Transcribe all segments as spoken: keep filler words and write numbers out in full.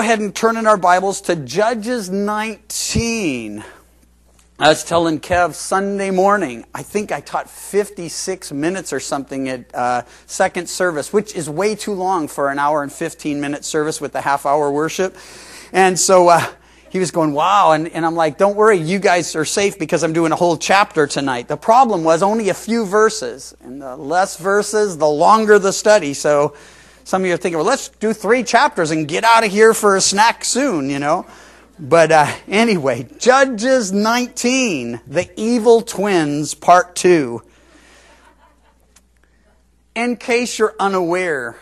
Go ahead and turn in our Bibles to Judges nineteen. I was telling Kev Sunday morning, I think I taught fifty-six minutes or something at uh, second service, which is way too long for an hour and fifteen minute service with the half hour worship. And so uh, he was going, wow. And, and I'm like, don't worry, you guys are safe because I'm doing a whole chapter tonight. The problem was only a few verses. And the less verses, the longer the study. So some of you are thinking, well, let's do three chapters and get out of here for a snack soon, you know. But uh, anyway, Judges nineteen, the evil twins, part two. In case you're unaware,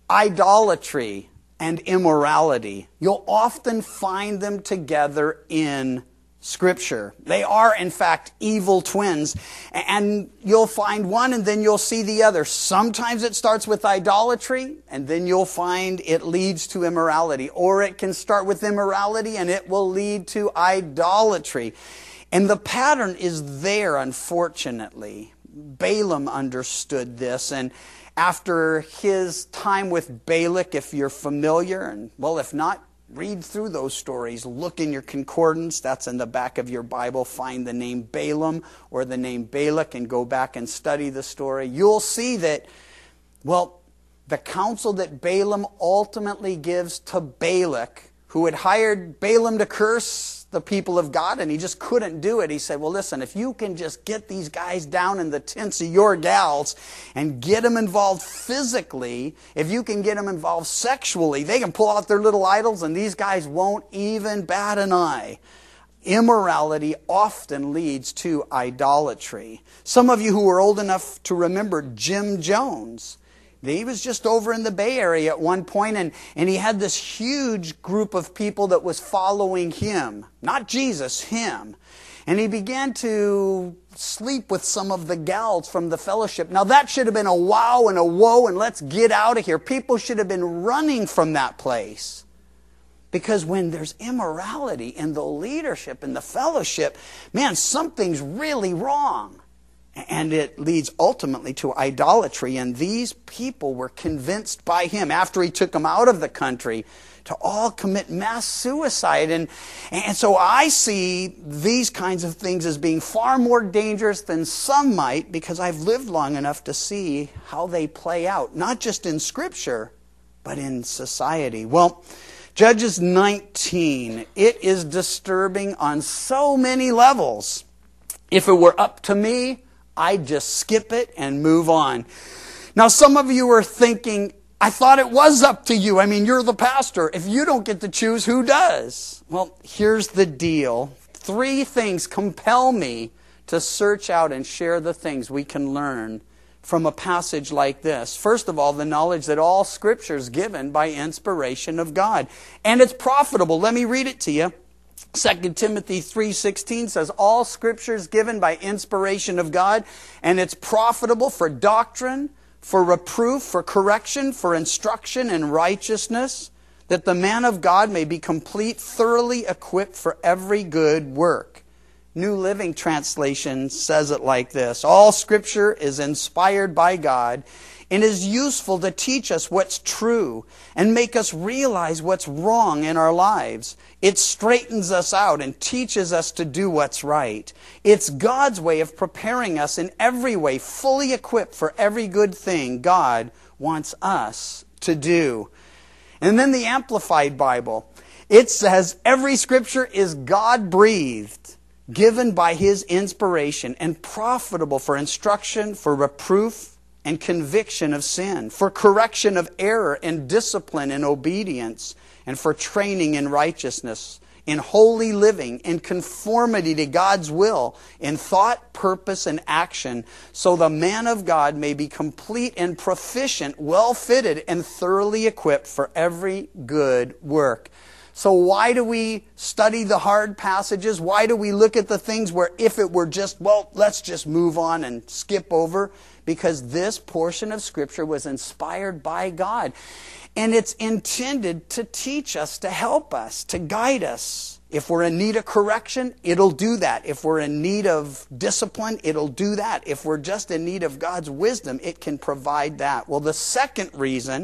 idolatry and immorality, you'll often find them together in Scripture. They are, in fact, evil twins. And you'll find one and then you'll see the other. Sometimes it starts with idolatry and then you'll find it leads to immorality. Or it can start with immorality and it will lead to idolatry. And the pattern is there, unfortunately. Balaam understood this, and after his time with Balak, if you're familiar, and well, if not, read through those stories. Look in your concordance. That's in the back of your Bible. Find the name Balaam or the name Balak and go back and study the story. You'll see that, well, the counsel that Balaam ultimately gives to Balak, who had hired Balaam to curse the people of God, and he just couldn't do it. He said, well, listen, if you can just get these guys down in the tents of your gals and get them involved physically, if you can get them involved sexually, they can pull out their little idols and these guys won't even bat an eye. Immorality often leads to idolatry. Some of you who are old enough to remember Jim Jones, he was just over in the Bay Area at one point, and, and he had this huge group of people that was following him. Not Jesus, him. And he began to sleep with some of the gals from the fellowship. Now that should have been a wow and a whoa and let's get out of here. People should have been running from that place. Because when there's immorality in the leadership, in the fellowship, man, something's really wrong. And it leads ultimately to idolatry. And these people were convinced by him, after he took them out of the country, to all commit mass suicide. And, and so I see these kinds of things as being far more dangerous than some might, because I've lived long enough to see how they play out, not just in Scripture, but in society. Well, Judges nineteen, it is disturbing on so many levels. If it were up to me, I'd just skip it and move on. Now, some of you are thinking, I thought it was up to you. I mean, you're the pastor. If you don't get to choose, who does? Well, here's the deal. Three things compel me to search out and share the things we can learn from a passage like this. First of all, the knowledge that all Scripture is given by inspiration of God. And it's profitable. Let me read it to you. Second Timothy three sixteen says, all Scripture is given by inspiration of God, and it's profitable for doctrine, for reproof, for correction, for instruction in righteousness, that the man of God may be complete, thoroughly equipped for every good work. New Living Translation says it like this: all Scripture is inspired by God and is useful to teach us what's true and make us realize what's wrong in our lives. It straightens us out and teaches us to do what's right. It's God's way of preparing us in every way, fully equipped for every good thing God wants us to do. And then the Amplified Bible, it says every Scripture is God-breathed, given by His inspiration, and profitable for instruction, for reproof, and conviction of sin, for correction of error, and discipline in obedience, and for training in righteousness, in holy living, in conformity to God's will, in thought, purpose, and action, so the man of God may be complete and proficient, well-fitted, and thoroughly equipped for every good work. So why do we study the hard passages? Why do we look at the things where if it were just, well, let's just move on and skip over? Because this portion of Scripture was inspired by God. And it's intended to teach us, to help us, to guide us. If we're in need of correction, it'll do that. If we're in need of discipline, it'll do that. If we're just in need of God's wisdom, it can provide that. Well, the second reason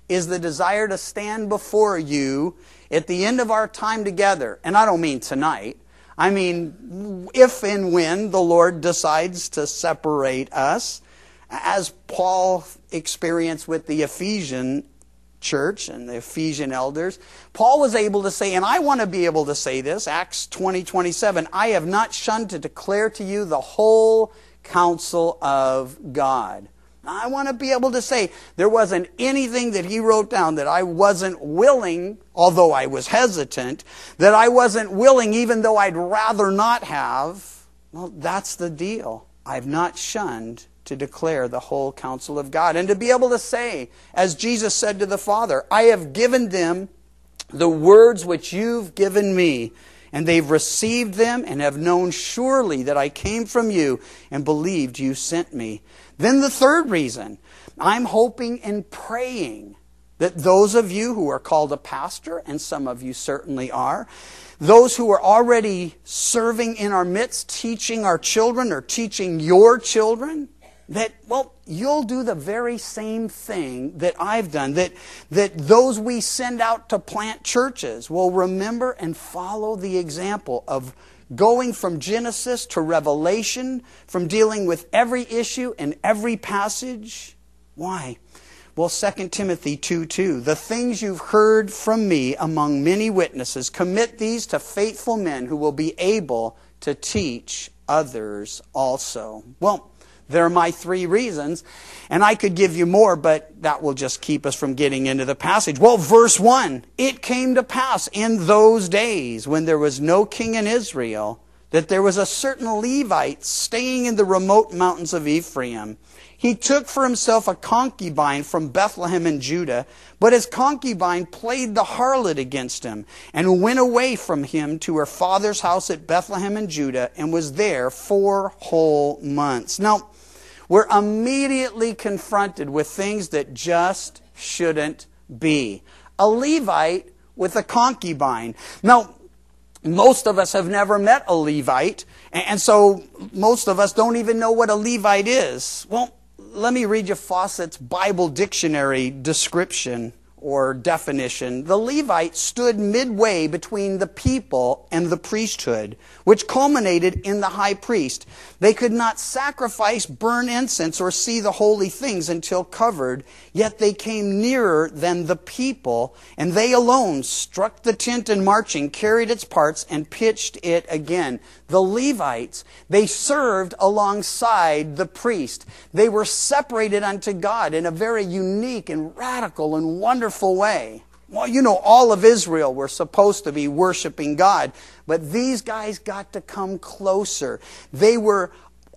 is the desire to stand before you at the end of our time together. And I don't mean tonight. I mean, if and when the Lord decides to separate us, as Paul experienced with the Ephesian church and the Ephesian elders, Paul was able to say, and I want to be able to say this, Acts twenty twenty-seven, I have not shunned to declare to you the whole counsel of God. I want to be able to say there wasn't anything that he wrote down that I wasn't willing, although I was hesitant, that I wasn't willing even though I'd rather not have. Well, that's the deal. I've not shunned to declare the whole counsel of God. And to be able to say, as Jesus said to the Father, I have given them the words which you've given me, and they've received them and have known surely that I came from you and believed you sent me. Then the third reason, I'm hoping and praying that those of you who are called a pastor, and some of you certainly are, those who are already serving in our midst, teaching our children or teaching your children, that, well, you'll do the very same thing that I've done, that, that those we send out to plant churches will remember and follow the example of going from Genesis to Revelation, from dealing with every issue and every passage. Why? Well, Second Timothy two two, the things you've heard from me among many witnesses, commit these to faithful men who will be able to teach others also. Well, they're my three reasons, and I could give you more, but that will just keep us from getting into the passage. Well, verse one, it came to pass in those days when there was no king in Israel, that there was a certain Levite staying in the remote mountains of Ephraim. He took for himself a concubine from Bethlehem in Judah, but his concubine played the harlot against him and went away from him to her father's house at Bethlehem in Judah and was there four whole months. Now, we're immediately confronted with things that just shouldn't be. A Levite with a concubine. Now, most of us have never met a Levite, and so most of us don't even know what a Levite is. Well, let me read you Fawcett's Bible Dictionary description or definition. The Levite stood midway between the people and the priesthood, which culminated in the high priest. They could not sacrifice, burn incense, or see the holy things until covered, yet they came nearer than the people, and they alone struck the tent in marching, carried its parts, and pitched it again. The Levites, they served alongside the priest. They were separated unto God in a very unique and radical and wonderful way. Well, you know, all of Israel were supposed to be worshiping God, but these guys got to come closer. They were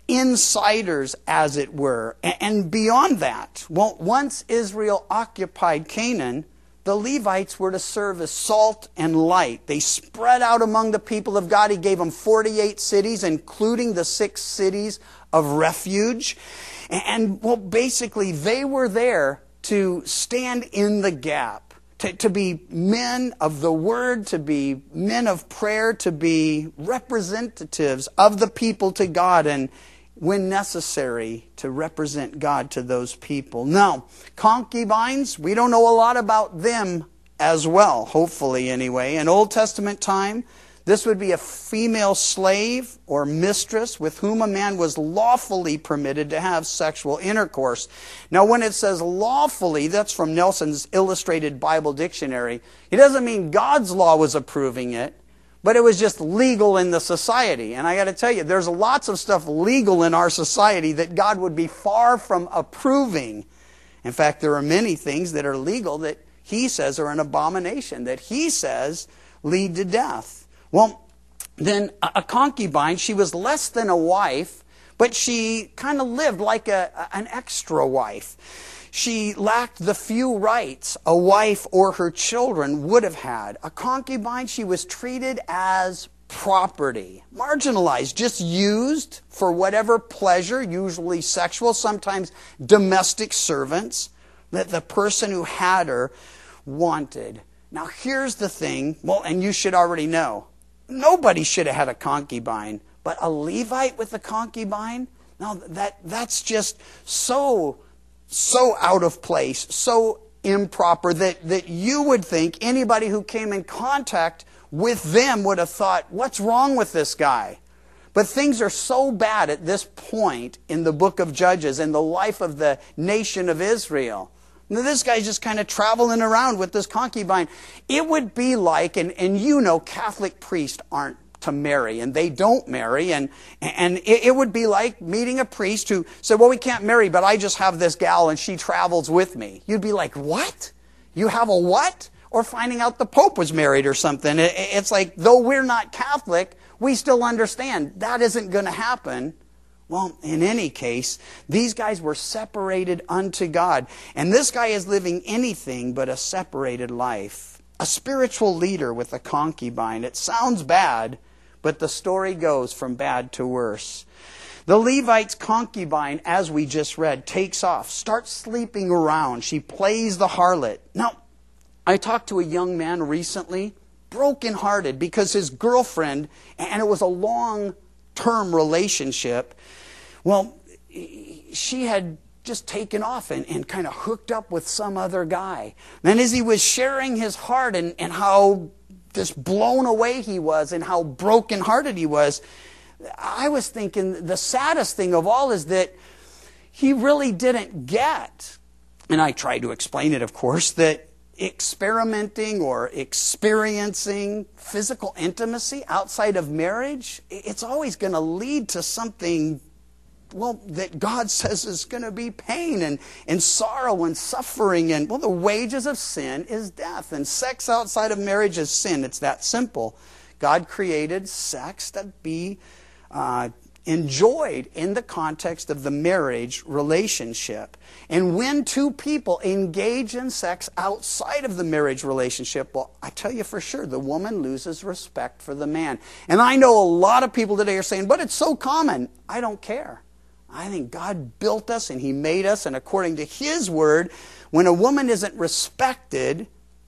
insiders, as it were. And beyond that, well, once Israel occupied Canaan, the Levites were to serve as salt and light. They spread out among the people of God. He gave them forty-eight cities, including the six cities of refuge. And, well, basically, they were there to stand in the gap, to, to be men of the word, to be men of prayer, to be representatives of the people to God, and when necessary, to represent God to those people. Now, concubines, we don't know a lot about them as well, hopefully anyway. In Old Testament time, this would be a female slave or mistress with whom a man was lawfully permitted to have sexual intercourse. Now, when it says lawfully, that's from Nelson's Illustrated Bible Dictionary. It doesn't mean God's law was approving it, but it was just legal in the society. And I got to tell you, there's lots of stuff legal in our society that God would be far from approving. In fact, there are many things that are legal that He says are an abomination, that He says lead to death. Well, then a concubine, she was less than a wife, but she kind of lived like a, an extra wife. She lacked the few rights a wife or her children would have had. A concubine, she was treated as property, marginalized, just used for whatever pleasure, usually sexual, sometimes domestic servants, that the person who had her wanted. Now here's the thing, well, and you should already know, nobody should have had a concubine, but a Levite with a concubine? No, that, that's just so, so out of place, so improper that, that you would think anybody who came in contact with them would have thought, what's wrong with this guy? But things are so bad at this point in the book of Judges, in the life of the nation of Israel. Now, this guy's just kind of traveling around with this concubine. It would be like, and, and you know Catholic priests aren't to marry, and they don't marry, and, and it, it would be like meeting a priest who said, well, we can't marry, but I just have this gal and she travels with me. You'd be like, what? You have a what? Or finding out the Pope was married or something. It, it's like, though we're not Catholic, we still understand that isn't going to happen. Well, in any case, these guys were separated unto God. And this guy is living anything but a separated life. A spiritual leader with a concubine. It sounds bad, but the story goes from bad to worse. The Levite's concubine, as we just read, takes off, starts sleeping around. She plays the harlot. Now, I talked to a young man recently, brokenhearted, because his girlfriend, and it was a long-term relationship, well, she had just taken off and, and kind of hooked up with some other guy. And as he was sharing his heart and, and how just blown away he was and how brokenhearted he was, I was thinking the saddest thing of all is that he really didn't get, and I tried to explain it, of course, that experimenting or experiencing physical intimacy outside of marriage, it's always going to lead to something, well, that God says is going to be pain and, and sorrow and suffering. And, well, the wages of sin is death. And sex outside of marriage is sin. It's that simple. God created sex to be uh, enjoyed in the context of the marriage relationship. And when two people engage in sex outside of the marriage relationship, well, I tell you for sure, the woman loses respect for the man. And I know a lot of people today are saying, but it's so common. I don't care. I think God built us and He made us, and according to His Word, when a woman isn't respected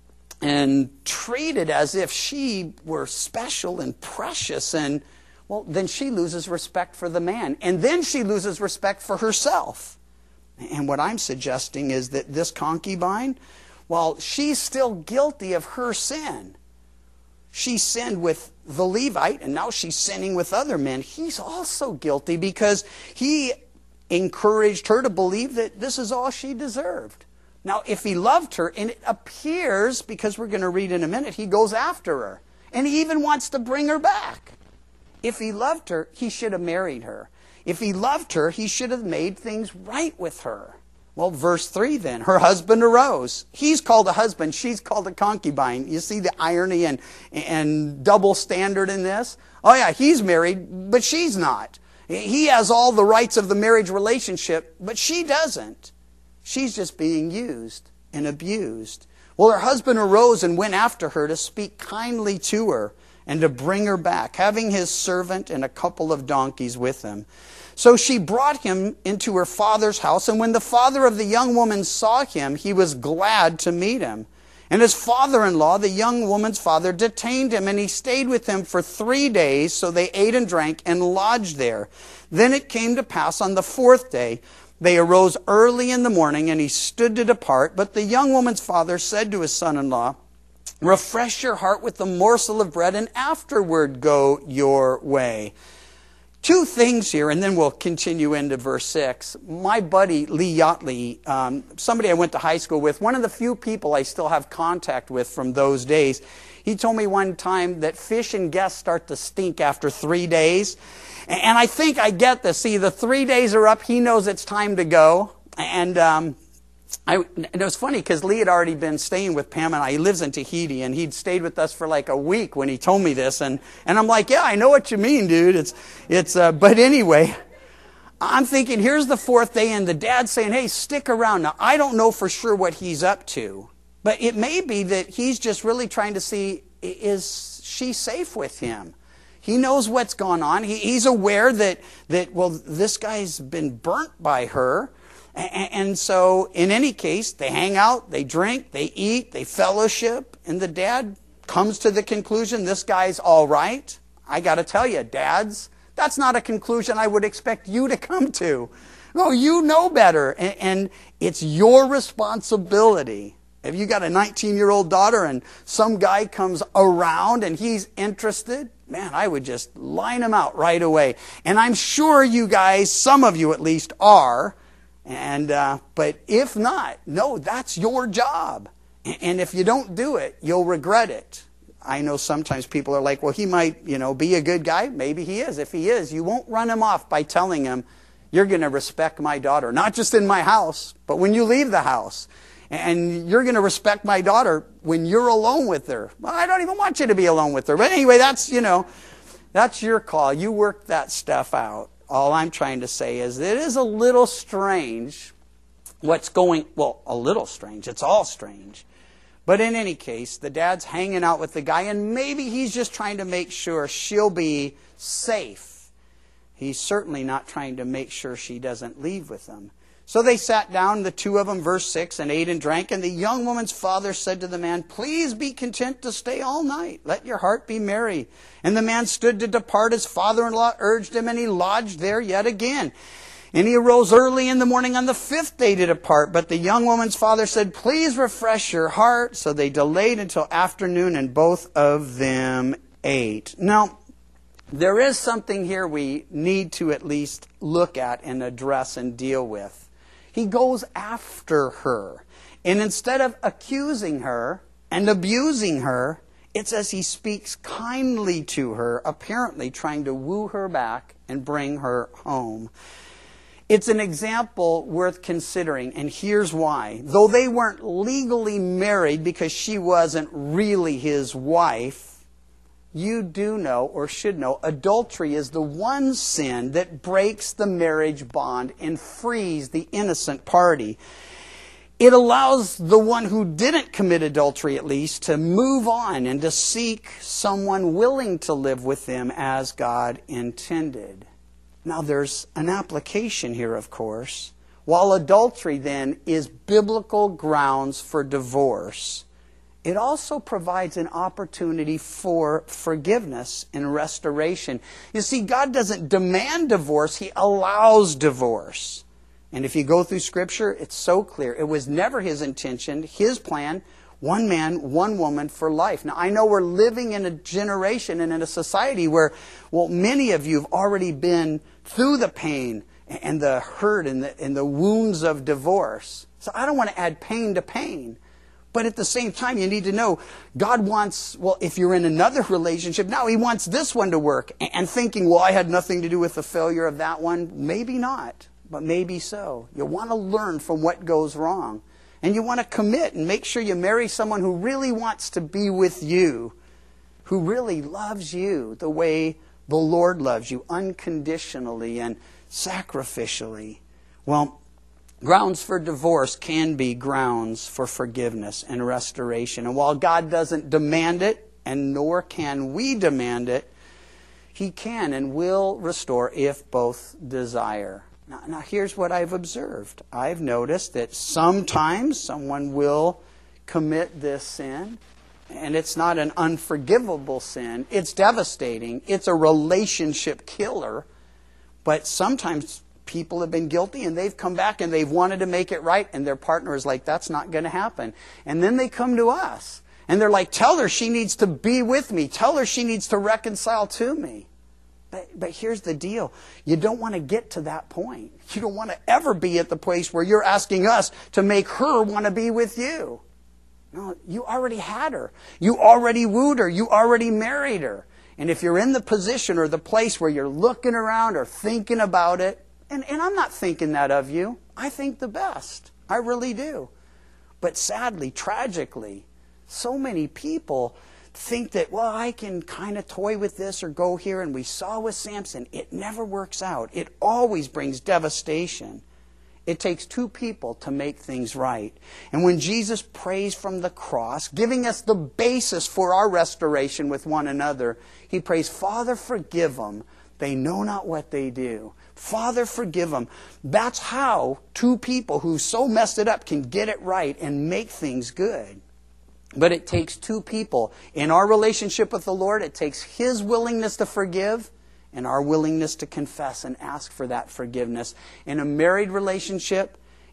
and treated as if she were special and precious, and well, then she loses respect for the man. And then she loses respect for herself. And what I'm suggesting is that this concubine, while she's still guilty of her sin, she sinned with the Levite, and now she's sinning with other men. He's also guilty because he encouraged her to believe that this is all she deserved. Now, if he loved her, and it appears, because we're going to read in a minute, he goes after her. And he even wants to bring her back. If he loved her, he should have married her. If he loved her, he should have made things right with her. Well, verse three then, her husband arose. He's called a husband, she's called a concubine. You see the irony and, and double standard in this? Oh yeah, he's married, but she's not. He has all the rights of the marriage relationship, but she doesn't. She's just being used and abused. Well, her husband arose and went after her to speak kindly to her and to bring her back, having his servant and a couple of donkeys with him. So she brought him into her father's house, and when the father of the young woman saw him, he was glad to meet him. And his father-in-law, the young woman's father, detained him, and he stayed with him for three days, so they ate and drank and lodged there. Then it came to pass on the fourth day, they arose early in the morning, and he stood to depart. But the young woman's father said to his son-in-law, refresh your heart with the morsel of bread, and afterward go your way. Two things here, and then we'll continue into verse six. My buddy Lee Yatley, um, somebody I went to high school with, one of the few people I still have contact with from those days, he told me one time that fish and guests start to stink after three days. And I think I get this. See, the three days are up. He knows it's time to go. And um, I, and it was funny because Lee had already been staying with Pam and I. He lives in Tahiti, and he'd stayed with us for like a week when he told me this. And, and I'm like, yeah, I know what you mean, dude. It's, it's. Uh, but anyway, I'm thinking, here's the fourth day, and the dad's saying, hey, stick around. Now, I don't know for sure what he's up to, but it may be that he's just really trying to see, is she safe with him? He knows what's gone on. He, he's aware that, that, well, this guy's been burnt by her. And, and so, in any case, they hang out, they drink, they eat, they fellowship, and the dad comes to the conclusion, this guy's all right. I got to tell you, dads, that's not a conclusion I would expect you to come to. No, you know better, and, and it's your responsibility If you got a nineteen-year-old daughter and some guy comes around and he's interested, man, I would just line him out right away. And I'm sure you guys, some of you at least, are. And uh, but if not, no, that's your job. And if you don't do it, you'll regret it. I know sometimes people are like, well, he might, you know, be a good guy. Maybe he is. If he is, you won't run him off by telling him, you're going to respect my daughter. Not just in my house, but when you leave the house. And you're going to respect my daughter when you're alone with her. Well, I don't even want you to be alone with her. But anyway, that's, you know, that's your call. You work that stuff out. All I'm trying to say is it is a little strange what's going, well, a little strange. It's all strange. But in any case, the dad's hanging out with the guy, and maybe he's just trying to make sure she'll be safe. He's certainly not trying to make sure she doesn't leave with him. So they sat down, the two of them, verse six, and ate and drank. And the young woman's father said to the man, please be content to stay all night. Let your heart be merry. And the man stood to depart. His father-in-law urged him, and he lodged there yet again. And he arose early in the morning on the fifth day to depart. But the young woman's father said, please refresh your heart. So they delayed until afternoon, and both of them ate. Now, there is something here we need to at least look at and address and deal with. He goes after her. And instead of accusing her and abusing her, it's as he speaks kindly to her, apparently trying to woo her back and bring her home. It's an example worth considering, and here's why. Though they weren't legally married because she wasn't really his wife, you do know, or should know, adultery is the one sin that breaks the marriage bond and frees the innocent party. It allows the one who didn't commit adultery, at least, to move on and to seek someone willing to live with them as God intended. Now, there's an application here, of course. While adultery, then, is biblical grounds for divorce, it also provides an opportunity for forgiveness and restoration. You see, God doesn't demand divorce. He allows divorce. And if you go through Scripture, it's so clear. It was never His intention, His plan, one man, one woman for life. Now, I know we're living in a generation and in a society where, well, many of you have already been through the pain and the hurt and the, and the wounds of divorce. So I don't want to add pain to pain. But at the same time, you need to know God wants, well, if you're in another relationship, now He wants this one to work. And thinking, well, I had nothing to do with the failure of that one. Maybe not, but maybe so. You want to learn from what goes wrong. And you want to commit and make sure you marry someone who really wants to be with you, who really loves you the way the Lord loves you, unconditionally and sacrificially. Well, grounds for divorce can be grounds for forgiveness and restoration. And while God doesn't demand it, and nor can we demand it, He can and will restore if both desire. Now, now here's what I've observed. I've noticed that sometimes someone will commit this sin, and it's not an unforgivable sin. It's devastating. It's a relationship killer. But sometimes people have been guilty, and they've come back and they've wanted to make it right, and their partner is like, that's not going to happen. And then they come to us, and they're like, tell her she needs to be with me. Tell her she needs to reconcile to me. But, but here's the deal. You don't want to get to that point. You don't want to ever be at the place where you're asking us to make her want to be with you. No, you already had her. You already wooed her. You already married her. And if you're in the position or the place where you're looking around or thinking about it, and, and I'm not thinking that of you. I think the best. I really do. But sadly, tragically, so many people think that, well, I can kind of toy with this or go here. And we saw with Samson, it never works out. It always brings devastation. It takes two people to make things right. And when Jesus prays from the cross, giving us the basis for our restoration with one another, He prays, Father, forgive them. They know not what they do. Father, forgive them. That's how two people who so messed it up can get it right and make things good. But it takes two people. In our relationship with the Lord, it takes His willingness to forgive and our willingness to confess and ask for that forgiveness. In a married relationship,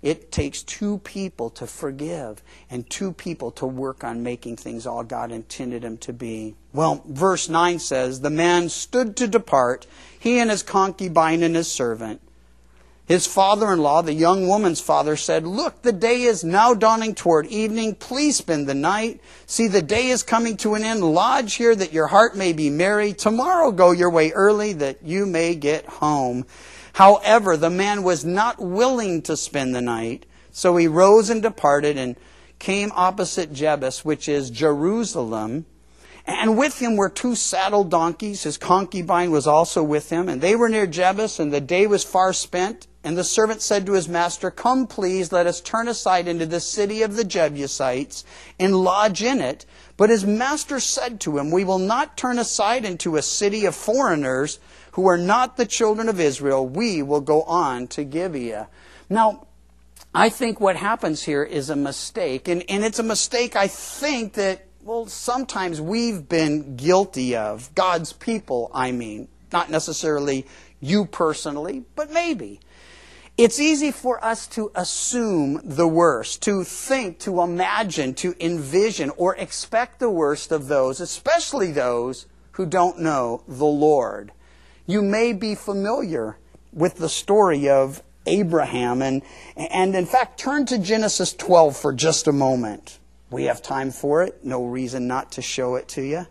It takes two people to forgive and two people to work on making things all God intended them to be. Well, verse nine says, the man stood to depart, he and his concubine and his servant. His father-in-law, the young woman's father, said, look, the day is now dawning toward evening. Please spend the night. See, the day is coming to an end. Lodge here that your heart may be merry. Tomorrow go your way early that you may get home. However, the man was not willing to spend the night. So he rose and departed and came opposite Jebus, which is Jerusalem. And with him were two saddled donkeys. His concubine was also with him. And they were near Jebus, and the day was far spent. And the servant said to his master, come, please, let us turn aside into the city of the Jebusites and lodge in it. But his master said to him, we will not turn aside into a city of foreigners who are not the children of Israel. We will go on to Gibeah. Now, I think what happens here is a mistake. And, and it's a mistake, I think, that, well, sometimes we've been guilty of. God's people, I mean. Not necessarily you personally, but maybe. It's easy for us to assume the worst, to think, to imagine, to envision, or expect the worst of those, especially those who don't know the Lord. You may be familiar with the story of Abraham, and, and in fact, turn to Genesis twelve for just a moment. We have time for it, no reason not to show it to you.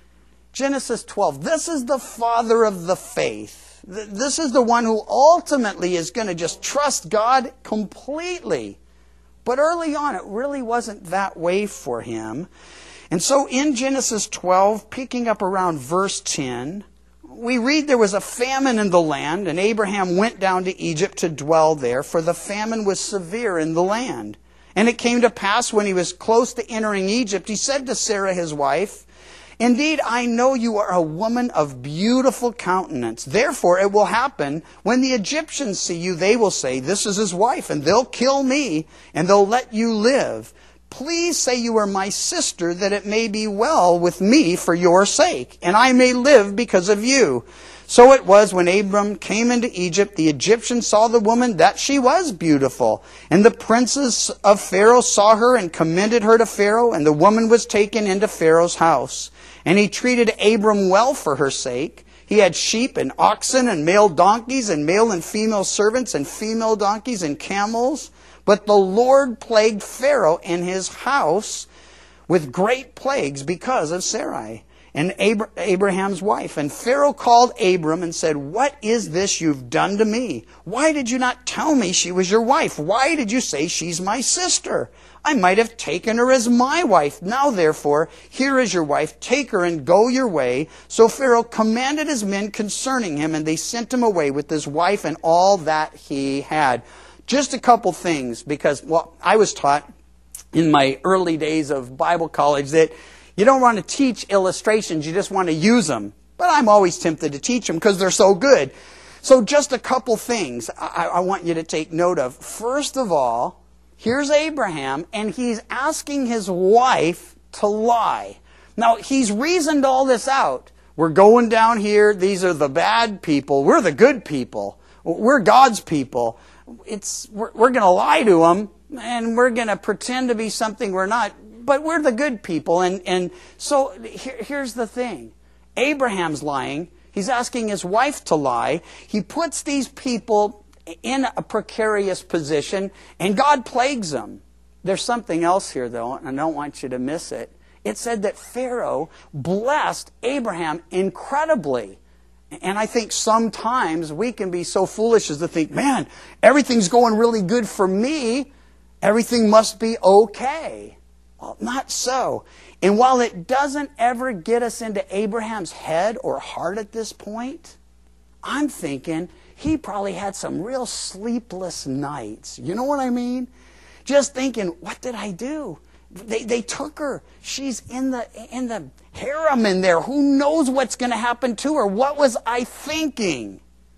Genesis twelve, this is the father of the faith. This is the one who ultimately is going to just trust God completely. But early on, it really wasn't that way for him. And so in Genesis twelve, picking up around verse ten, we read there was a famine in the land, and Abraham went down to Egypt to dwell there, for the famine was severe in the land. And it came to pass when he was close to entering Egypt, he said to Sarah his wife, indeed, I know you are a woman of beautiful countenance. Therefore, it will happen when the Egyptians see you, they will say, this is his wife, and they'll kill me, and they'll let you live. Please say you are my sister, that it may be well with me for your sake, and I may live because of you. So it was when Abram came into Egypt, the Egyptians saw the woman that she was beautiful. And the princes of Pharaoh saw her and commended her to Pharaoh, and the woman was taken into Pharaoh's house. And he treated Abram well for her sake. He had sheep and oxen and male donkeys and male and female servants and female donkeys and camels. But the Lord plagued Pharaoh and his house with great plagues because of Sarai and Abraham's wife. And Pharaoh called Abram and said, what is this you've done to me? Why did you not tell me she was your wife? Why did you say she's my sister? I might have taken her as my wife. Now therefore, here is your wife. Take her and go your way. So Pharaoh commanded his men concerning him, and they sent him away with his wife and all that he had. Just a couple things, because, well, I was taught in my early days of Bible college that you don't want to teach illustrations, you just want to use them. But I'm always tempted to teach them because they're so good. So just a couple things I, I want you to take note of. First of all, here's Abraham, and he's asking his wife to lie. Now, he's reasoned all this out. We're going down here. These are the bad people. We're the good people. We're God's people. It's We're, we're going to lie to them, and we're going to pretend to be something we're not. But we're the good people. And, and so here, here's the thing. Abraham's lying. He's asking his wife to lie. He puts these people in a precarious position, and God plagues them. There's something else here, though, and I don't want you to miss it. It said that Pharaoh blessed Abraham incredibly. And I think sometimes we can be so foolish as to think, man, everything's going really good for me. Everything must be okay. Well, not so. And while it doesn't ever get us into Abraham's head or heart at this point, I'm thinking he probably had some real sleepless nights. You know what I mean? Just thinking, what did I do? They they took her. She's in the in the harem in there. Who knows what's going to happen to her? What was I thinking?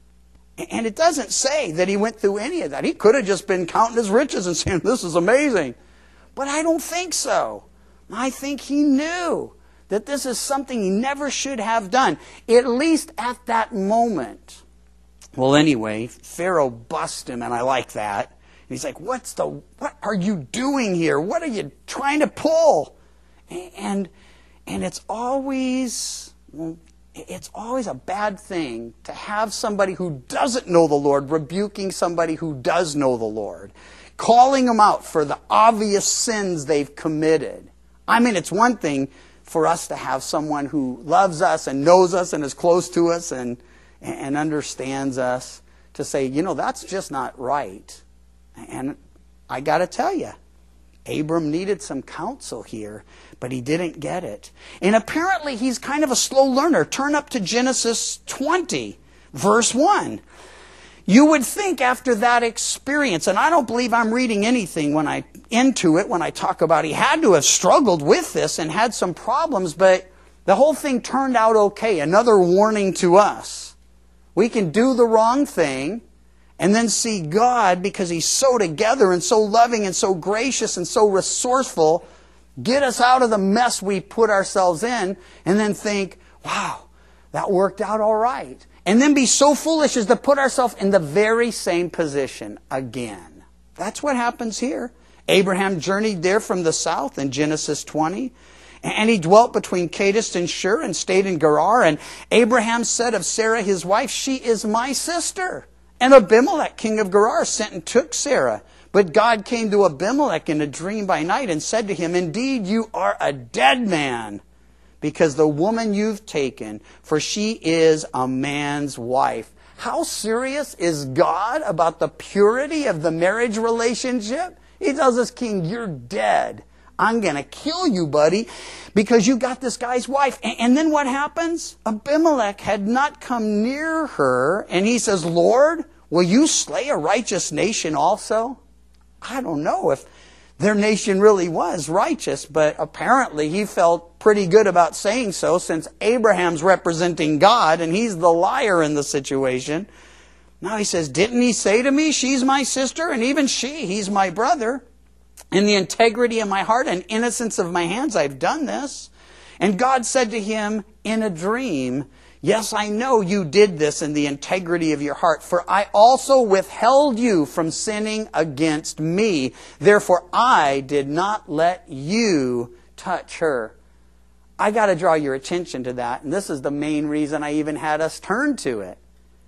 And it doesn't say that he went through any of that. He could have just been counting his riches and saying, this is amazing. But I don't think so. I think he knew that this is something he never should have done, at least at that moment. Well, anyway, Pharaoh bussed him, and I like that. He's like, what's the, what are you doing here? What are you trying to pull? And, and it's always, it's always a bad thing to have somebody who doesn't know the Lord rebuking somebody who does know the Lord, calling them out for the obvious sins they've committed. I mean, it's one thing for us to have someone who loves us and knows us and is close to us and, and understands us to say, you know, that's just not right. And I got to tell you, Abram needed some counsel here, but he didn't get it. And apparently he's kind of a slow learner. Turn up to Genesis twenty, verse one. You would think after that experience, and I don't believe I'm reading anything when I into it when I talk about he had to have struggled with this and had some problems, but the whole thing turned out okay. Another warning to us. We can do the wrong thing and then see God, because He's so together and so loving and so gracious and so resourceful, get us out of the mess we put ourselves in, and then think, wow, that worked out all right. And then be so foolish as to put ourselves in the very same position again. That's what happens here. Abraham journeyed there from the south in Genesis twenty. And he dwelt between Kadesh and Shur and stayed in Gerar. And Abraham said of Sarah his wife, she is my sister. And Abimelech, king of Gerar, sent and took Sarah. But God came to Abimelech in a dream by night and said to him, indeed, you are a dead man, because the woman you've taken, for she is a man's wife. How serious is God about the purity of the marriage relationship? He tells this king, you're dead. I'm going to kill you, buddy, because you got this guy's wife. And then what happens? Abimelech had not come near her, and he says, Lord, will you slay a righteous nation also? I don't know if their nation really was righteous, but apparently he felt pretty good about saying so, since Abraham's representing God, and he's the liar in the situation. Now he says, didn't he say to me, she's my sister, and even she, he's my brother? In the integrity of my heart and innocence of my hands, I've done this. And God said to him in a dream, yes, I know you did this in the integrity of your heart, for I also withheld you from sinning against me. Therefore, I did not let you touch her. I got to draw your attention to that. And this is the main reason I even had us turn to it.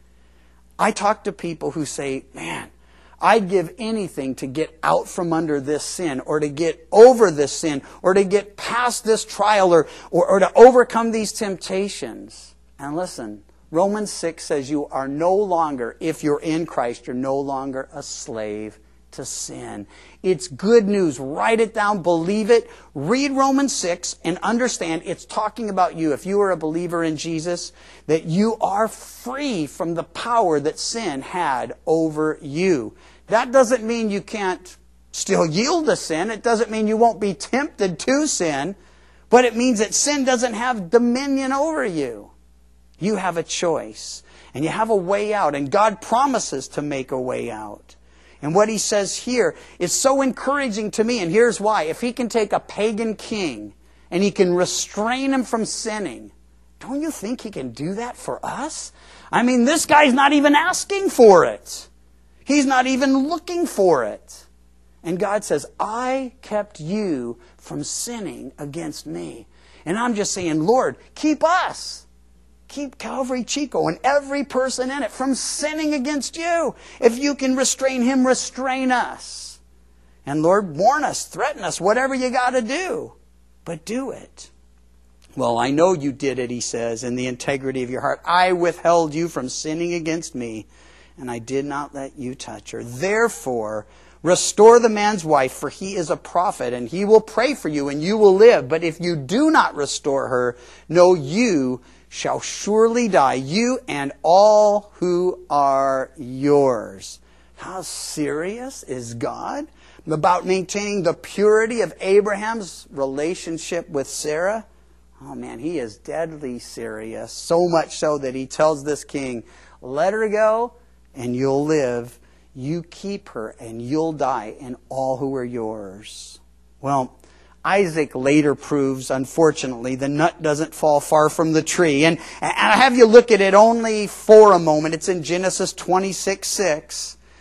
I talk to people who say, man, I'd give anything to get out from under this sin, or to get over this sin, or to get past this trial, or, or, or to overcome these temptations. And listen, Romans six says you are no longer, if you're in Christ, you're no longer a slave to sin. It's good news. Write it down, believe it. Read Romans six and understand it's talking about you. If you are a believer in Jesus, that you are free from the power that sin had over you. That doesn't mean you can't still yield to sin. It doesn't mean you won't be tempted to sin. But it means that sin doesn't have dominion over you. You have a choice. And you have a way out. And God promises to make a way out. And what He says here is so encouraging to me. And here's why. If He can take a pagan king and He can restrain him from sinning, don't you think He can do that for us? I mean, this guy's not even asking for it. He's not even looking for it. And God says, I kept you from sinning against me. And I'm just saying, Lord, keep us. Keep Calvary Chico and every person in it from sinning against you. If you can restrain him, restrain us. And Lord, warn us, threaten us, whatever you got to do. But do it. Well, I know you did it, he says, in the integrity of your heart. I withheld you from sinning against me, and I did not let you touch her. Therefore, restore the man's wife, for he is a prophet, and he will pray for you, and you will live. But if you do not restore her, know you shall surely die, you and all who are yours. How serious is God about maintaining the purity of Abraham's relationship with Sarah? Oh man, He is deadly serious. So much so that He tells this king, let her go and you'll live. You keep her and you'll die, and all who are yours. Well, Isaac later proves, unfortunately, the nut doesn't fall far from the tree. And, and I have you look at it only for a moment. It's in Genesis twenty-six six.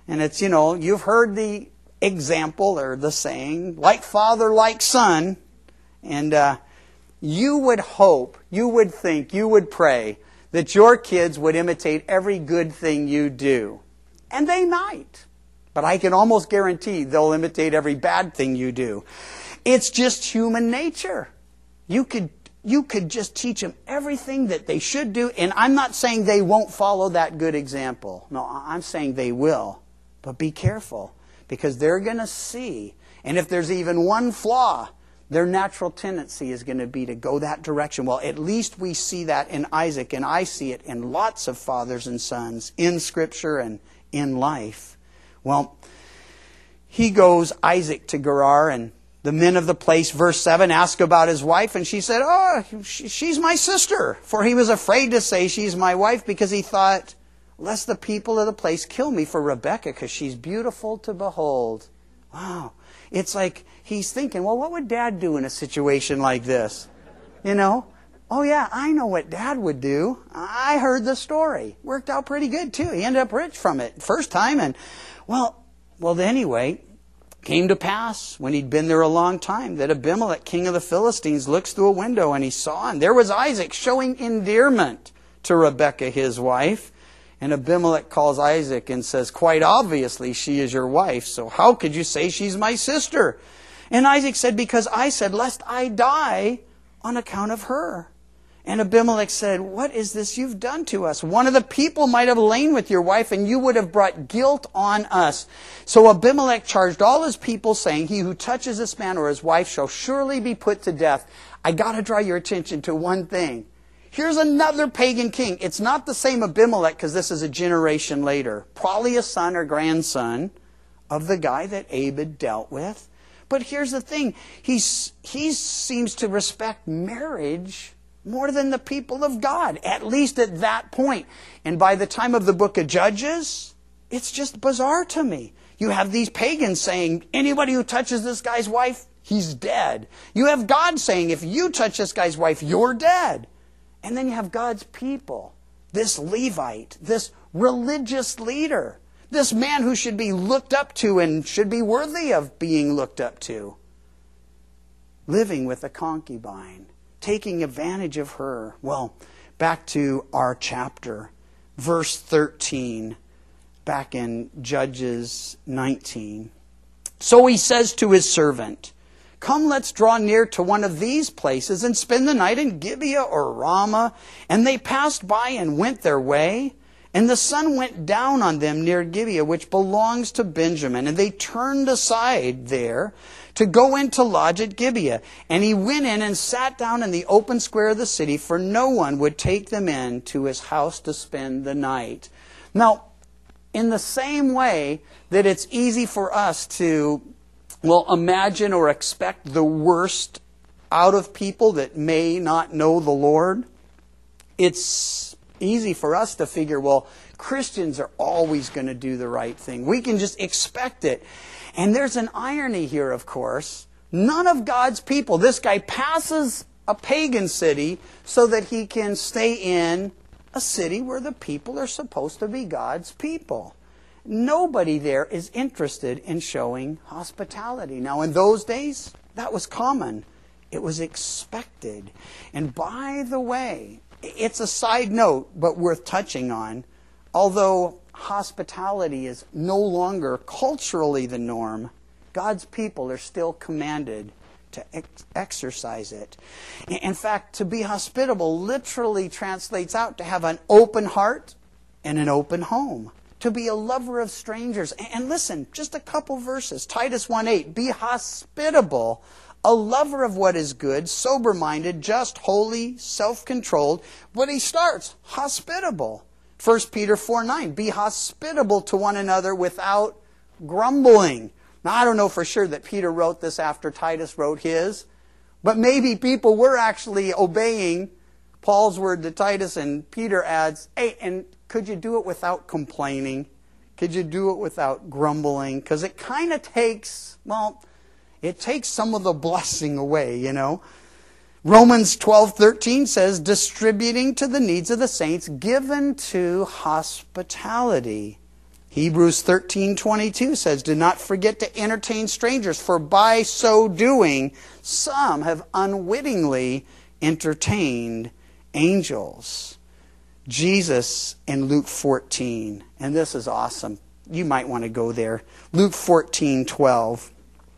And it's, you know, you've heard the example or the saying, like father, like son. And uh, you would hope, you would think, you would pray that your kids would imitate every good thing you do. And they might. But I can almost guarantee they'll imitate every bad thing you do. It's just human nature. You could you could just teach them everything that they should do. And I'm not saying they won't follow that good example. No, I'm saying they will. But be careful, because they're going to see. And if there's even one flaw, their natural tendency is going to be to go that direction. Well, at least we see that in Isaac, and I see it in lots of fathers and sons in Scripture and in life. Well, he goes, Isaac, to Gerar, and the men of the place, verse seven, ask about his wife, and she said, oh, she's my sister. For he was afraid to say she's my wife, because he thought, lest the people of the place kill me for Rebekah, because she's beautiful to behold. Wow. It's like he's thinking, well, what would Dad do in a situation like this? You know? Oh, yeah, I know what Dad would do. I heard the story. Worked out pretty good, too. He ended up rich from it first time. And, well, well, anyway, came to pass when he'd been there a long time that Abimelech, king of the Philistines, looks through a window, and he saw, and there was Isaac showing endearment to Rebekah, his wife. And Abimelech calls Isaac and says, quite obviously, she is your wife, so how could you say she's my sister? And Isaac said, because I said, lest I die on account of her. And Abimelech said, what is this you've done to us? One of the people might have lain with your wife, and you would have brought guilt on us. So Abimelech charged all his people, saying, he who touches this man or his wife shall surely be put to death. I got to draw your attention to one thing. Here's another pagan king. It's not the same Abimelech, because this is a generation later. Probably a son or grandson of the guy that Abed dealt with. But here's the thing. He's, he seems to respect marriage more than the people of God, at least at that point. And by the time of the book of Judges, it's just bizarre to me. You have these pagans saying, anybody who touches this guy's wife, he's dead. You have God saying, if you touch this guy's wife, you're dead. And then you have God's people, this Levite, this religious leader, this man who should be looked up to and should be worthy of being looked up to, living with a concubine, taking advantage of her. Well, back to our chapter, verse thirteen, back in Judges nineteen. So he says to his servant, come, let's draw near to one of these places and spend the night in Gibeah or Ramah. And they passed by and went their way. And the sun went down on them near Gibeah, which belongs to Benjamin. And they turned aside there to go in to lodge at Gibeah. And he went in and sat down in the open square of the city, for no one would take them in to his house to spend the night. Now, in the same way that it's easy for us to Well, imagine or expect the worst out of people that may not know the Lord. It's easy for us to figure, well, Christians are always going to do the right thing. We can just expect it. And there's an irony here, of course. None of God's people, this guy passes a pagan city so that he can stay in a city where the people are supposed to be God's people. Nobody there is interested in showing hospitality. Now, in those days, that was common. It was expected. And by the way, it's a side note, but worth touching on. Although hospitality is no longer culturally the norm, God's people are still commanded to ex- exercise it. In fact, to be hospitable literally translates out to have an open heart and an open home. To be a lover of strangers. And listen, just a couple verses. Titus one eight, be hospitable, a lover of what is good, sober-minded, just, holy, self-controlled. But he starts, hospitable. First Peter four nine, be hospitable to one another without grumbling. Now, I don't know for sure that Peter wrote this after Titus wrote his, but maybe people were actually obeying Paul's word to Titus, and Peter adds, hey, and could you do it without complaining? Could you do it without grumbling? Because it kind of takes, well, it takes some of the blessing away, you know. Romans twelve thirteen says, distributing to the needs of the saints, given to hospitality. Hebrews thirteen twenty-two says, do not forget to entertain strangers, for by so doing, some have unwittingly entertained angels. Jesus in Luke fourteen, and this is awesome. You might want to go there. Luke fourteen twelve.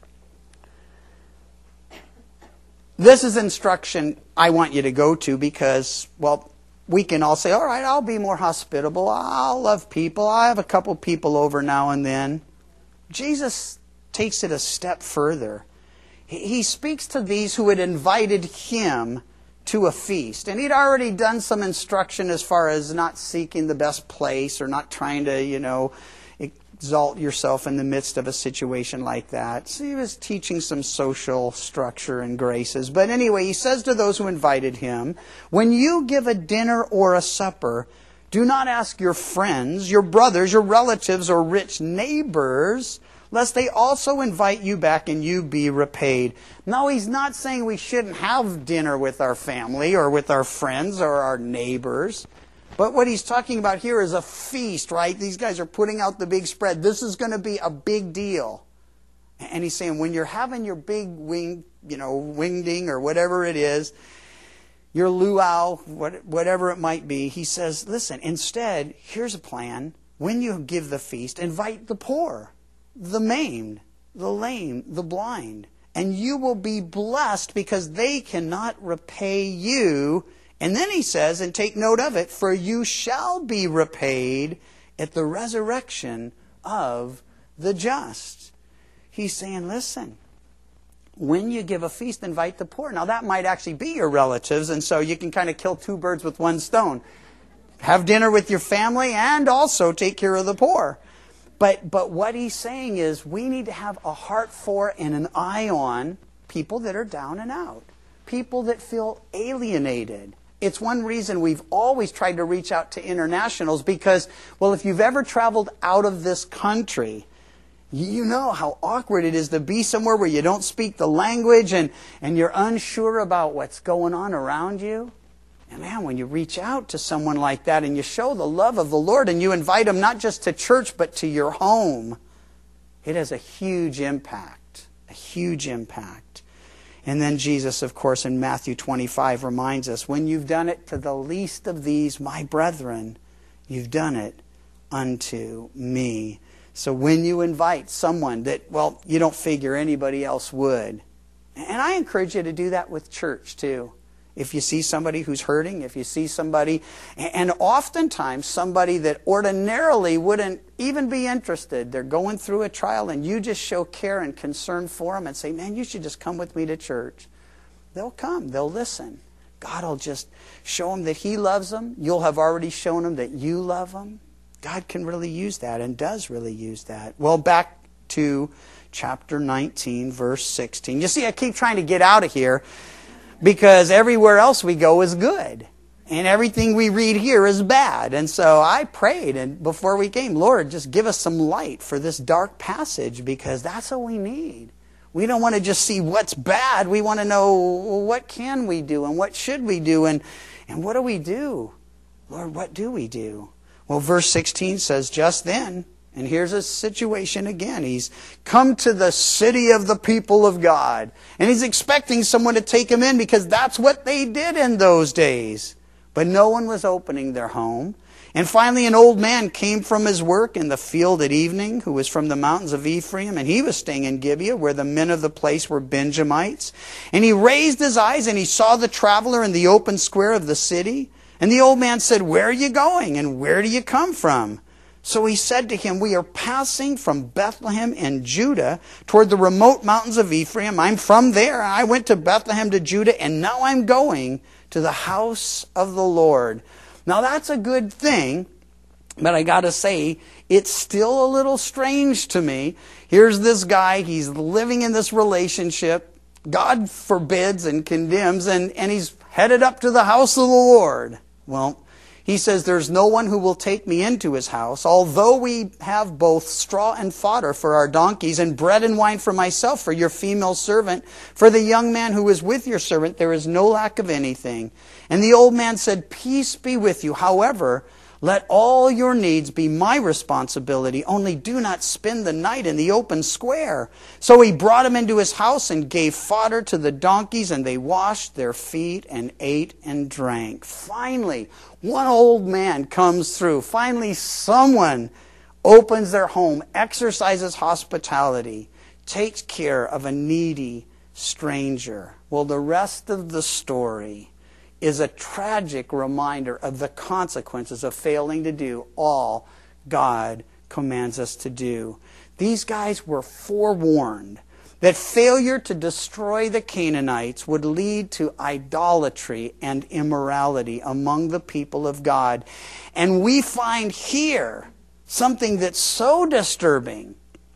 This is instruction I want you to go to because, well, we can all say, all right, I'll be more hospitable. I'll love people. I have a couple people over now and then. Jesus takes it a step further. He speaks to these who had invited him to a feast. And he'd already done some instruction as far as not seeking the best place or not trying to, you know, exalt yourself in the midst of a situation like that. So he was teaching some social structure and graces. But anyway, he says to those who invited him, when you give a dinner or a supper, do not ask your friends, your brothers, your relatives, or rich neighbors, lest they also invite you back and you be repaid. No, he's not saying we shouldn't have dinner with our family or with our friends or our neighbors. But what he's talking about here is a feast, right? These guys are putting out the big spread. This is going to be a big deal. And he's saying when you're having your big wing, you know, wingding or whatever it is, your luau, whatever it might be, he says, listen, instead, here's a plan. When you give the feast, invite the poor, the maimed, the lame, the blind. And you will be blessed because they cannot repay you. And then he says, and take note of it, for you shall be repaid at the resurrection of the just. He's saying, listen, when you give a feast, invite the poor. Now that might actually be your relatives, and so you can kind of kill two birds with one stone. Have dinner with your family and also take care of the poor. But, but what he's saying is we need to have a heart for and an eye on people that are down and out. People that feel alienated. It's one reason we've always tried to reach out to internationals because, well, if you've ever traveled out of this country, you know how awkward it is to be somewhere where you don't speak the language and, and you're unsure about what's going on around you. And man, when you reach out to someone like that and you show the love of the Lord and you invite them not just to church but to your home, it has a huge impact, a huge impact. And then Jesus, of course, in Matthew twenty-five reminds us, when you've done it to the least of these, my brethren, you've done it unto me. So when you invite someone that, well, you don't figure anybody else would. And I encourage you to do that with church too. If you see somebody who's hurting, if you see somebody, and oftentimes somebody that ordinarily wouldn't even be interested, they're going through a trial and you just show care and concern for them and say, man, you should just come with me to church. They'll come, they'll listen. God will just show them that He loves them. You'll have already shown them that you love them. God can really use that and does really use that. Well, back to chapter nineteen, verse sixteen. You see, I keep trying to get out of here because everywhere else we go is good. And everything we read here is bad. And so I prayed and before we came, Lord, just give us some light for this dark passage because that's what we need. We don't want to just see what's bad. We want to know, well, what can we do and what should we do and, and what do we do? Lord, what do we do? Well, verse sixteen says, just then, and here's a situation again. He's come to the city of the people of God. And he's expecting someone to take him in because that's what they did in those days. But no one was opening their home. And finally an old man came from his work in the field at evening, who was from the mountains of Ephraim, and he was staying in Gibeah, where the men of the place were Benjamites. And he raised his eyes and he saw the traveler in the open square of the city. And the old man said, where are you going and where do you come from? So he said to him, we are passing from Bethlehem in Judah toward the remote mountains of Ephraim. I'm from there. I went to Bethlehem to Judah, and now I'm going to the house of the Lord. Now that's a good thing, but I got to say, it's still a little strange to me. Here's this guy, he's living in this relationship. God forbids and condemns, and, and he's headed up to the house of the Lord. Well, he says, there's no one who will take me into his house, although we have both straw and fodder for our donkeys and bread and wine for myself, for your female servant. For the young man who is with your servant, there is no lack of anything. And the old man said, peace be with you. However, Let all your needs be my responsibility, only do not spend the night in the open square. So he brought him into his house and gave fodder to the donkeys, and they washed their feet and ate and drank. Finally, one old man comes through. Finally, someone opens their home, exercises hospitality, takes care of a needy stranger. Well, the rest of the story is a tragic reminder of the consequences of failing to do all God commands us to do. These guys were forewarned that failure to destroy the Canaanites would lead to idolatry and immorality among the people of God. And we find here something that's so disturbing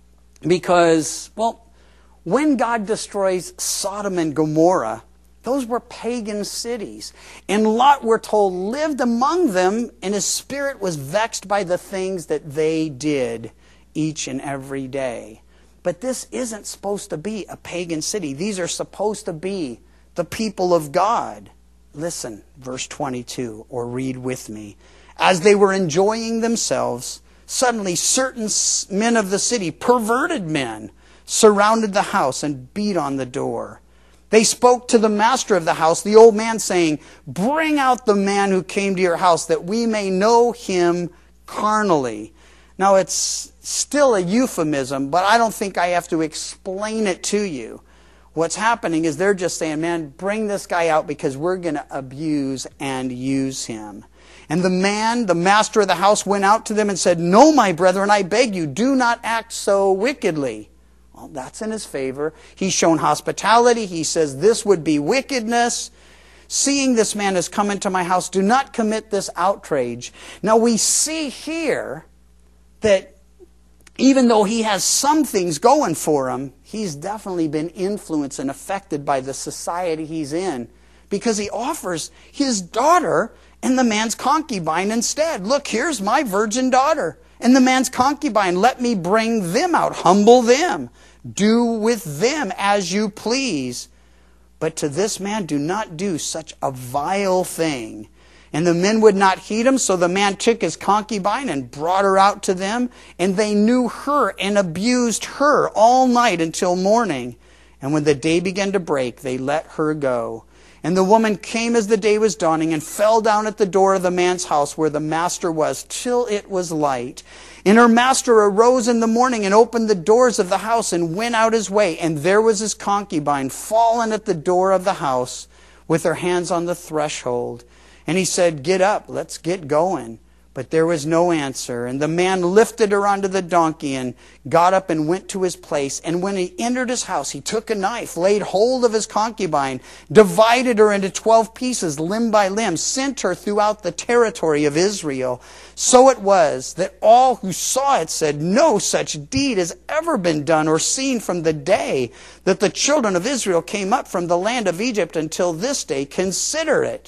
because, well, when God destroys Sodom and Gomorrah, those were pagan cities. And Lot, we're told, lived among them, and his spirit was vexed by the things that they did each and every day. But this isn't supposed to be a pagan city. These are supposed to be the people of God. Listen, verse twenty-two, or read with me. As they were enjoying themselves, suddenly certain men of the city, perverted men, surrounded the house and beat on the door. They spoke to the master of the house, the old man, saying, "Bring out the man who came to your house, that we may know him carnally." Now, it's still a euphemism, but I don't think I have to explain it to you. What's happening is they're just saying, man, bring this guy out because we're going to abuse and use him. And the man, the master of the house, went out to them and said, "No, my brethren, I beg you, do not act so wickedly." Well, that's in his favor. He's shown hospitality. He says this would be wickedness. Seeing this man has come into my house, do not commit this outrage. Now we see here that even though he has some things going for him, he's definitely been influenced and affected by the society he's in, because he offers his daughter and the man's concubine instead. Look, here's my virgin daughter and the man's concubine. Let me bring them out, humble them, do with them as you please. But to this man do not do such a vile thing. And the men would not heed him, so the man took his concubine and brought her out to them. And they knew her and abused her all night until morning. And when the day began to break, they let her go. And the woman came as the day was dawning and fell down at the door of the man's house where the master was till it was light. And her master arose in the morning and opened the doors of the house and went out his way. And there was his concubine fallen at the door of the house with her hands on the threshold. And he said, "Get up, let's get going." But there was no answer. And the man lifted her onto the donkey and got up and went to his place. And when he entered his house, he took a knife, laid hold of his concubine, divided her into twelve pieces, limb by limb, sent her throughout the territory of Israel. So it was that all who saw it said, "No such deed has ever been done or seen from the day that the children of Israel came up from the land of Egypt until this day. Consider it,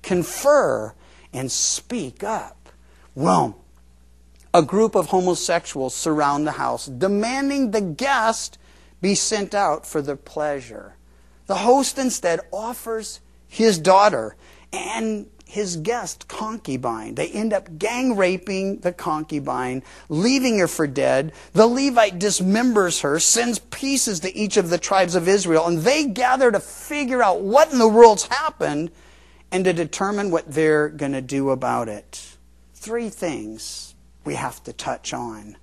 confer, and speak up." Well, a group of homosexuals surround the house, demanding the guest be sent out for their pleasure. The host instead offers his daughter and his guest concubine. They end up gang raping the concubine, leaving her for dead. The Levite dismembers her, sends pieces to each of the tribes of Israel, and they gather to figure out what in the world's happened and to determine what they're going to do about it. Three things we have to touch on.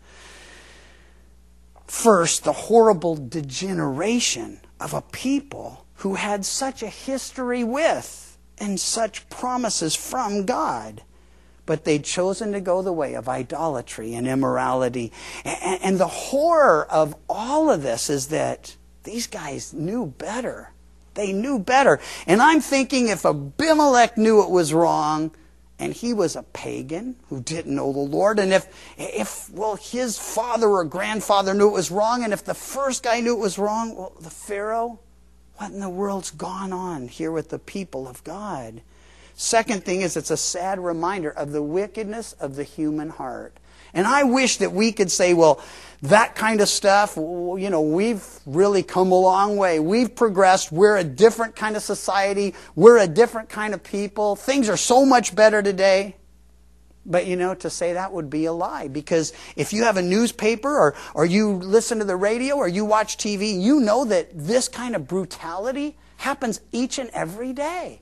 First, the horrible degeneration of a people who had such a history with and such promises from God. But they'd chosen to go the way of idolatry and immorality. And, and the horror of all of this is that these guys knew better. They knew better. And I'm thinking if Abimelech knew it was wrong, and he was a pagan who didn't know the Lord, and if, if well, his father or grandfather knew it was wrong, and if the first guy knew it was wrong, well, the Pharaoh, what in the world's gone on here with the people of God? Second thing is it's a sad reminder of the wickedness of the human heart. And I wish that we could say, well, that kind of stuff, you know, we've really come a long way. We've progressed. We're a different kind of society. We're a different kind of people. Things are so much better today. But, you know, to say that would be a lie. Because if you have a newspaper or, or you listen to the radio or you watch T V, you know that this kind of brutality happens each and every day.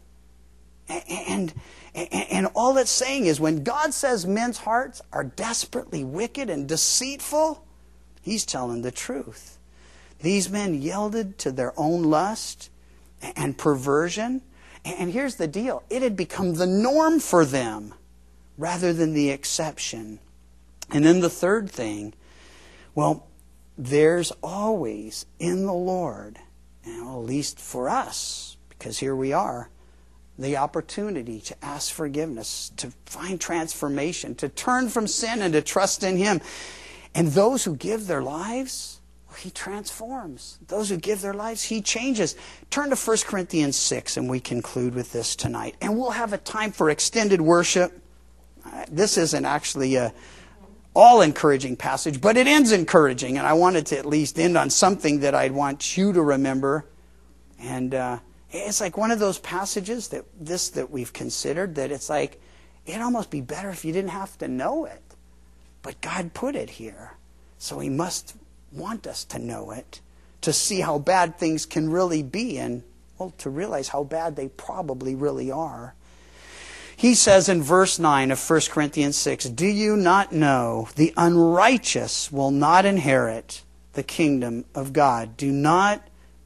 And, and, and all it's saying is when God says men's hearts are desperately wicked and deceitful, He's telling the truth. These men yielded to their own lust and perversion. And here's the deal. It had become the norm for them rather than the exception. And then the third thing, well, there's always in the Lord, you know, at least for us, because here we are, the opportunity to ask forgiveness, to find transformation, to turn from sin and to trust in Him. And those who give their lives, well, He transforms. Those who give their lives, He changes. Turn to First Corinthians six and we conclude with this tonight. And we'll have a time for extended worship. Uh, this isn't actually a all-encouraging passage, but it ends encouraging. And I wanted to at least end on something that I'd want you to remember. And uh, it's like one of those passages that this that we've considered that it's like, it'd almost be better if you didn't have to know it. But God put it here. So He must want us to know it, to see how bad things can really be, and, well, to realize how bad they probably really are. He says in verse nine of First Corinthians six, "Do you not know the unrighteous will not inherit the kingdom of God? Do not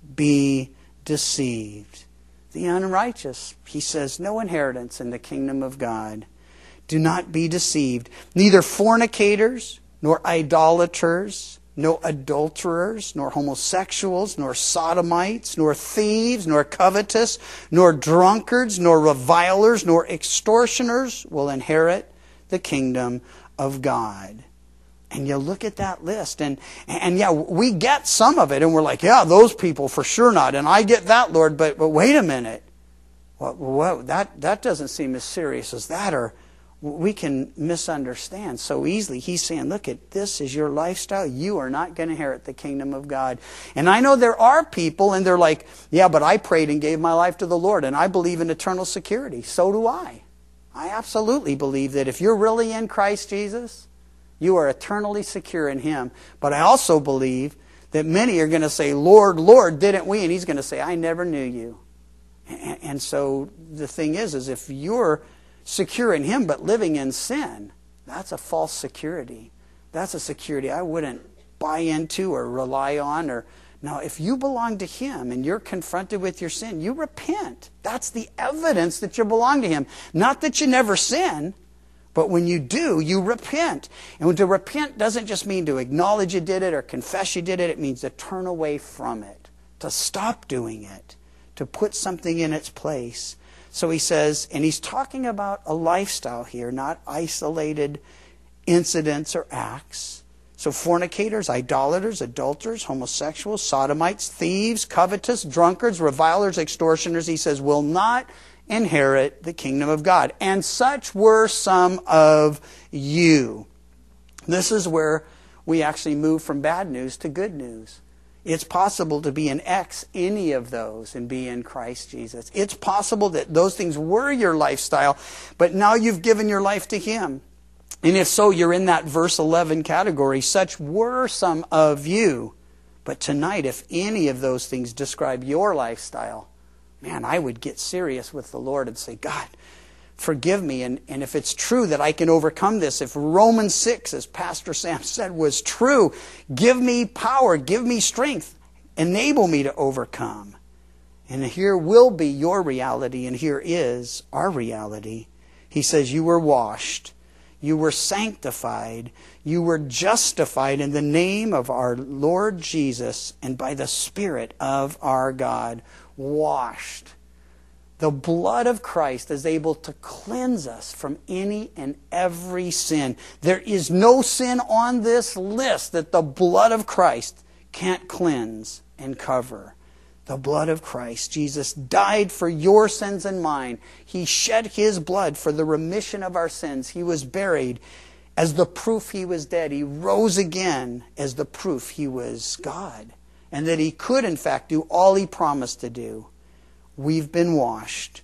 be deceived." The unrighteous, he says, no inheritance in the kingdom of God. Do not be deceived. Neither fornicators, nor idolaters, no adulterers, nor homosexuals, nor sodomites, nor thieves, nor covetous, nor drunkards, nor revilers, nor extortioners will inherit the kingdom of God. And you look at that list, and, and yeah, we get some of it, and we're like, yeah, those people for sure not. And I get that, Lord, but, but wait a minute. Well, well, that, that doesn't seem as serious as that, or we can misunderstand so easily. He's saying, look, at this is your lifestyle. You are not going to inherit the kingdom of God. And I know there are people, and they're like, yeah, but I prayed and gave my life to the Lord, and I believe in eternal security. So do I. I absolutely believe that if you're really in Christ Jesus, you are eternally secure in Him. But I also believe that many are going to say, Lord, Lord, didn't we? And He's going to say, I never knew you. And, and so the thing is, is if you're secure in Him but living in sin, that's a false security. That's a security I wouldn't buy into or rely on. Or no, if you belong to Him and you're confronted with your sin, you repent. That's the evidence that you belong to Him. Not that you never sin, but when you do, you repent. And to repent doesn't just mean to acknowledge you did it or confess you did it. It means to turn away from it, to stop doing it, to put something in its place. So he says, and he's talking about a lifestyle here, not isolated incidents or acts. So fornicators, idolaters, adulterers, homosexuals, sodomites, thieves, covetous, drunkards, revilers, extortioners, he says, will not inherit the kingdom of God. And such were some of you. This is where we actually move from bad news to good news. It's possible to be an ex any of those and be in Christ Jesus. It's possible that those things were your lifestyle, but now you've given your life to Him. And if so, you're in that verse eleven category. Such were some of you. But tonight, if any of those things describe your lifestyle, man, I would get serious with the Lord and say, God, forgive me. And, and if it's true that I can overcome this, if Romans six, as Pastor Sam said, was true, give me power, give me strength, enable me to overcome. And here will be your reality, and here is our reality. He says, you were washed, you were sanctified, you were justified in the name of our Lord Jesus and by the Spirit of our God. Washed. The blood of Christ is able to cleanse us from any and every sin. There is no sin on this list that the blood of Christ can't cleanse and cover. The blood of Christ. Jesus died for your sins and mine. He shed His blood for the remission of our sins. He was buried as the proof He was dead. He rose again as the proof He was God. And that He could, in fact, do all He promised to do. We've been washed.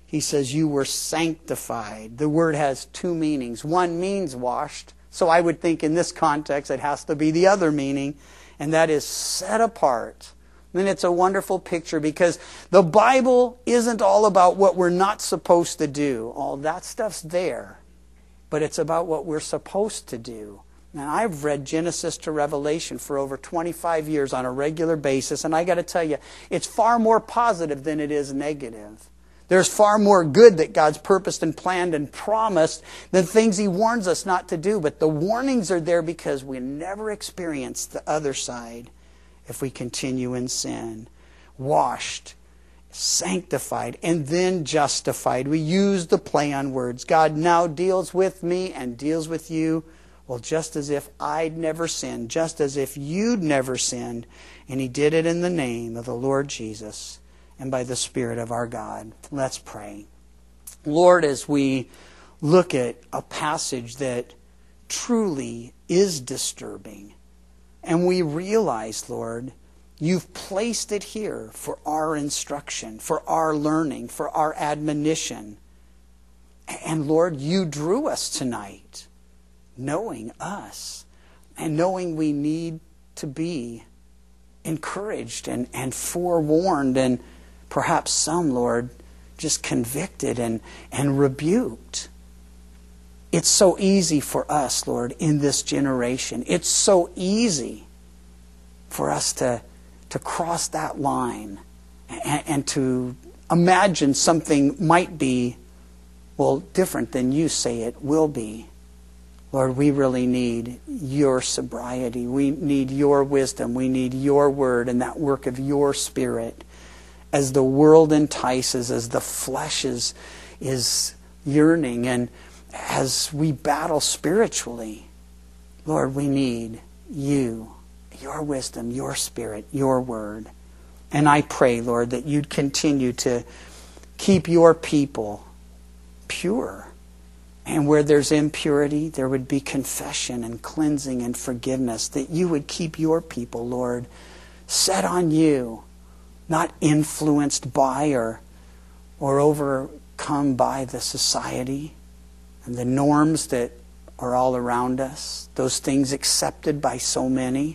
he says, you were sanctified. The word has two meanings. One means washed. So I would think in this context it has to be the other meaning, and that is set apart. And it's a wonderful picture because the Bible isn't all about what we're not supposed to do. All that stuff's there. But it's about what we're supposed to do. Now, I've read Genesis to Revelation for over twenty-five years on a regular basis, and I got to tell you, it's far more positive than it is negative. There's far more good that God's purposed and planned and promised than things He warns us not to do. But the warnings are there because we never experience the other side if we continue in sin. Washed, sanctified, and then justified. We use the play on words. God now deals with me and deals with you. Well, just as if I'd never sinned, just as if you'd never sinned. And He did it in the name of the Lord Jesus and by the Spirit of our God. Let's pray. Lord, as we look at a passage that truly is disturbing, and we realize, Lord, You've placed it here for our instruction, for our learning, for our admonition. And Lord, You drew us tonight, knowing us, and knowing we need to be encouraged and, and forewarned, and perhaps some, Lord, just convicted and, and rebuked. It's so easy for us, Lord, in this generation. It's so easy for us to, to cross that line and, and to imagine something might be, well, different than You say it will be. Lord, we really need Your sobriety. We need Your wisdom. We need Your word and that work of Your Spirit. As the world entices, as the flesh is, is yearning, and as we battle spiritually, Lord, we need You, Your wisdom, Your Spirit, Your word. And I pray, Lord, that You'd continue to keep Your people pure. And where there's impurity, there would be confession and cleansing and forgiveness. That You would keep Your people, Lord, set on You, not influenced by or, or overcome by the society and the norms that are all around us, those things accepted by so many.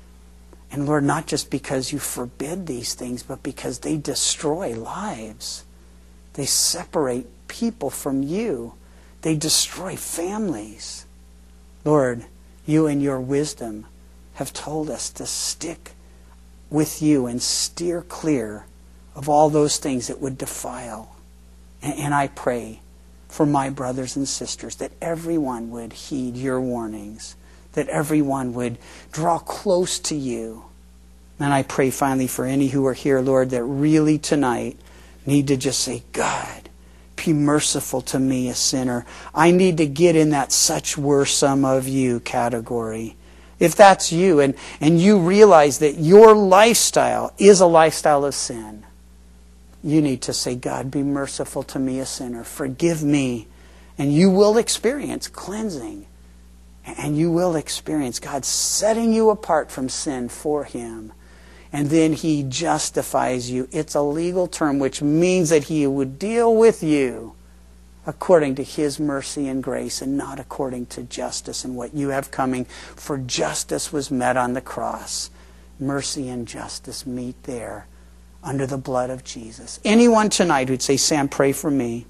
And Lord, not just because You forbid these things, but because they destroy lives. They separate people from You. They destroy families. Lord, You in Your wisdom have told us to stick with You and steer clear of all those things that would defile. And, and I pray for my brothers and sisters that everyone would heed Your warnings, that everyone would draw close to You. And I pray finally for any who are here, Lord, that really tonight need to just say, God, be merciful to me, a sinner. I need to get in that such were some of you category. If that's you, and, and you realize that your lifestyle is a lifestyle of sin, you need to say, God, be merciful to me, a sinner. Forgive me. And you will experience cleansing. And you will experience God setting you apart from sin for Him. And then He justifies you. It's a legal term, which means that He would deal with you according to His mercy and grace, and not according to justice and what you have coming. For justice was met on the cross. Mercy and justice meet there under the blood of Jesus. Anyone tonight who'd say, Sam, pray for me.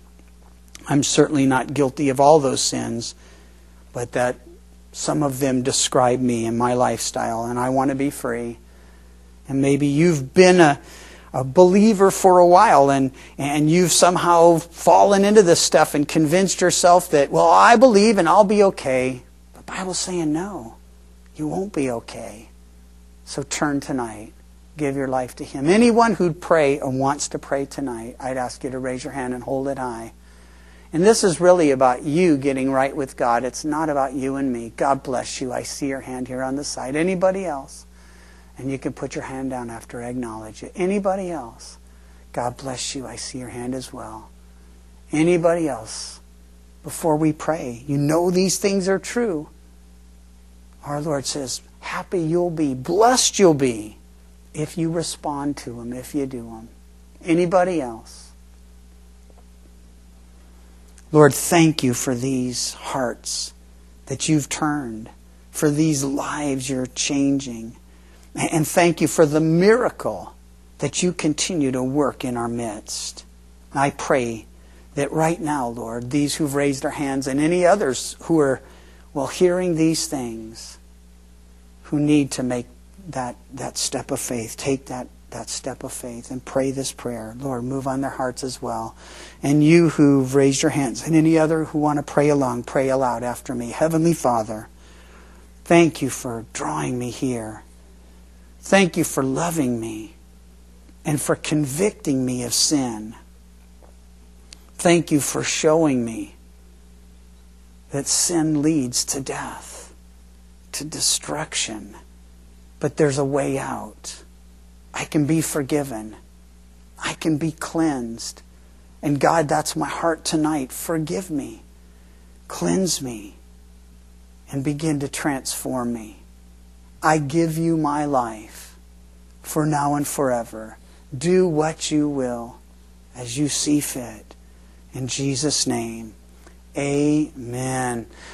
I'm certainly not guilty of all those sins, but that some of them describe me and my lifestyle, and I want to be free. And maybe you've been a, a believer for a while, and, and you've somehow fallen into this stuff and convinced yourself that, well, I believe and I'll be okay. The Bible's saying no, you won't be okay. So turn tonight. Give your life to Him. Anyone who'd pray or wants to pray tonight, I'd ask you to raise your hand and hold it high. And this is really about you getting right with God. It's not about you and me. God bless you. I see your hand here on the side. Anybody else? And you can put your hand down after I acknowledge it. Anybody else? God bless you. I see your hand as well. Anybody else? Before we pray, you know these things are true. Our Lord says, happy you'll be, blessed you'll be, if you respond to Him, if you do them. Anybody else? Lord, thank you for these hearts that you've turned, for these lives you're changing. And thank you for the miracle that you continue to work in our midst. I pray that right now, Lord, these who've raised their hands and any others who are, well, hearing these things, who need to make that, that step of faith, take that, that step of faith and pray this prayer. Lord, move on their hearts as well. And you who've raised your hands and any other who want to pray along, pray aloud after me. Heavenly Father, thank you for drawing me here. Thank you for loving me and for convicting me of sin. Thank you for showing me that sin leads to death, to destruction. But there's a way out. I can be forgiven. I can be cleansed. And God, that's my heart tonight. Forgive me. Cleanse me. And begin to transform me. I give you my life for now and forever. Do what you will as you see fit. In Jesus' name, amen.